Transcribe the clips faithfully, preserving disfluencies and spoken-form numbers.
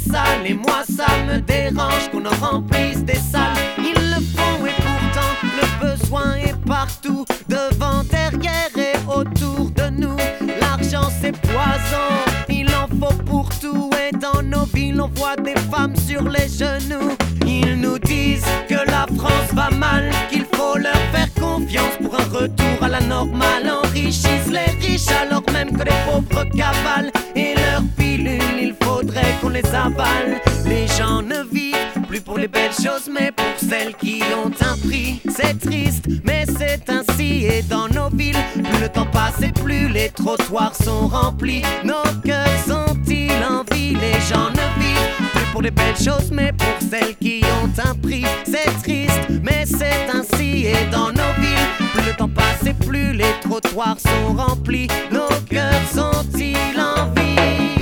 sale. Et moi ça me dérange qu'on en remplisse des salles. Ils le font et pourtant le besoin est partout, devant, derrière et autour de nous. L'argent c'est poison, il en faut pour tout. Et dans nos villes on voit des femmes sur les genoux. Ils nous disent que la France va mal, qu'il faut leur faire confiance pour un retour à la normale. Enrichissent les riches alors même que les pauvres cavalent. Et leurs pilules, il faudrait qu'on les avale. Les gens ne vivent plus pour les belles choses mais pour celles qui ont un prix. C'est triste mais c'est ainsi. Et dans nos villes, plus le temps passe et plus les trottoirs sont remplis. Nos cœurs sont-ils en vie? Les gens ne vivent plus pour les belles choses mais pour celles qui ont un prix. C'est triste mais c'est ainsi. Et dans nos villes, plus le temps passe et plus les trottoirs sont remplis. Nos cœurs sont-ils en vie?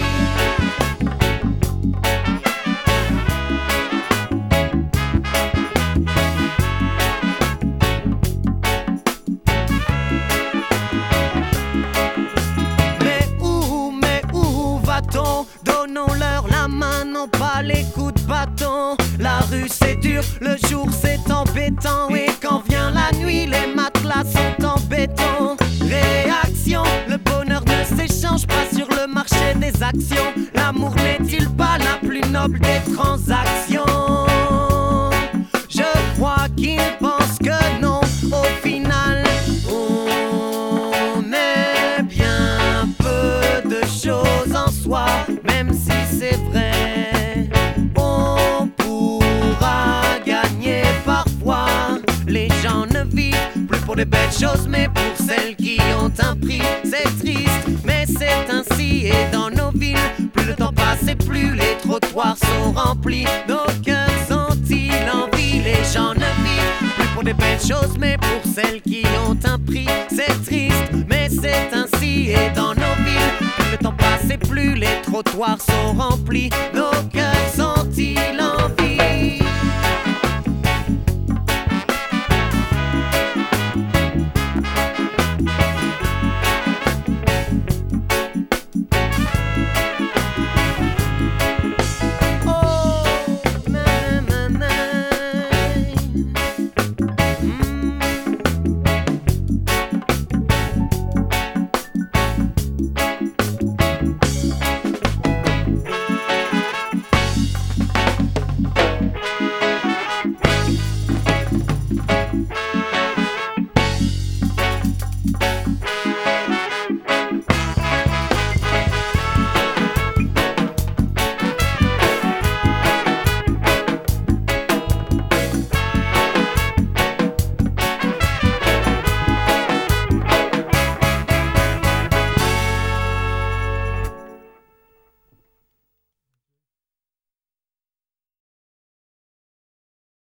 Donnons-leur la main, non pas les coups de bâton. La rue c'est dur, le jour c'est embêtant. Et quand vient la nuit, les matelas sont en béton. Réaction, le bonheur ne s'échange pas sur le marché des actions. L'amour n'est-il pas la plus noble des transactions? Je crois qu'ils pensent que non, au final on est bien peu de choses en soi. Même si c'est vrai, on pourra gagner parfois. Les gens ne vivent plus pour les belles choses mais pour celles qui ont un prix. C'est triste mais c'est ainsi. Et dans nos villes, plus le temps passe et plus les trottoirs sont remplis. Nos cœurs sont-ils en vie? Les gens ne vivent plus pour les belles choses mais pour celles qui ont un prix. C'est triste mais c'est ainsi. Et dans nos villes, plus le temps passe et plus les trottoirs sont remplis. Nos cœurs sont-ils en vie?